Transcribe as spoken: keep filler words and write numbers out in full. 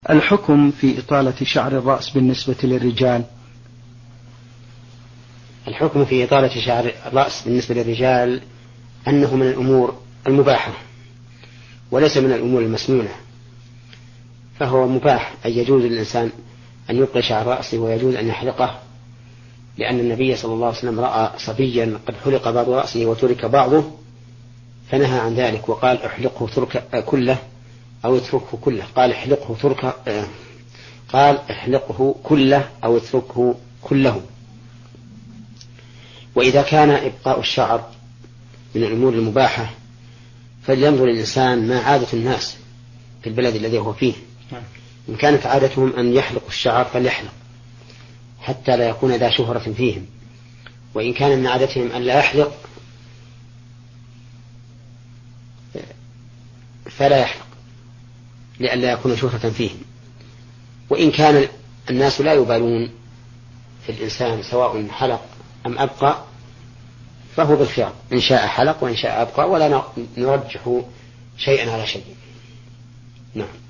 الحكم في إطالة شعر الرأس بالنسبة للرجال. الحكم في إطالة شعر الرأس بالنسبة للرجال أنه من الأمور المباحة وليس من الأمور المسنونة، فهو مباح أي يجوز للإنسان أن يبقي شعر رأسه ويجوز أن يحلقه، لأن النبي صلى الله عليه وسلم رأى صبيا قد حلق بعض رأسه وترك بعضه فنهى عن ذلك وقال احلقه ترك كله أو اتركه كله، قال احلقه ترك قال احلقه كله أو اتركه كله. وإذا كان إبقاء الشعر من الأمور المباحة فلينظر الإنسان ما عادة الناس في البلد الذي هو فيه، إن كانت عادتهم أن يحلقوا الشعر فليحلق حتى لا يكون ذا شهرة فيهم، وإن كان من عادتهم أن لا يحلق فلا يحلق لئلا يكون شهرة فيهم. وإن كان الناس لا يبالون في الإنسان سواء حلق أم أبقى فهو بالخيار، إن شاء حلق وإن شاء أبقى، ولا نرجح شيئا على شيء. نعم.